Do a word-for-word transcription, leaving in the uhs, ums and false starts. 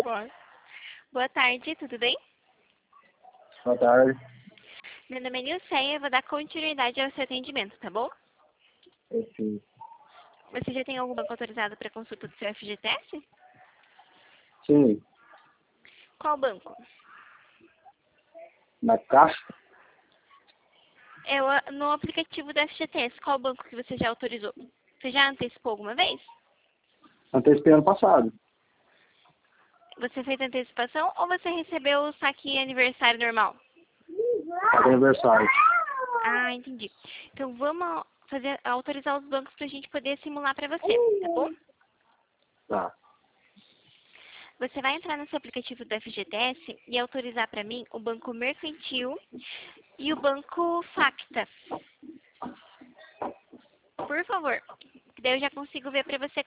Boa. Boa tarde, tudo bem? Boa tarde. Meu nome é Nilceia, eu vou dar continuidade ao seu atendimento, tá bom? Esse, Você já tem algum banco autorizado para consulta do seu F G T S? sim, Qual banco? na caixa? É o- no aplicativo do F G T S, qual banco que você já autorizou? Você já antecipou alguma vez? Antecipei ano passado. Você fez antecipação ou você recebeu o saque aniversário normal? Pago aniversário. Ah, entendi. Então vamos fazer, autorizar os bancos para a gente poder simular para você, tá bom? Tá. Você vai entrar no seu aplicativo do F G T S e autorizar para mim o Banco Mercantil e o Banco Facta. Por favor, que daí eu já consigo ver para você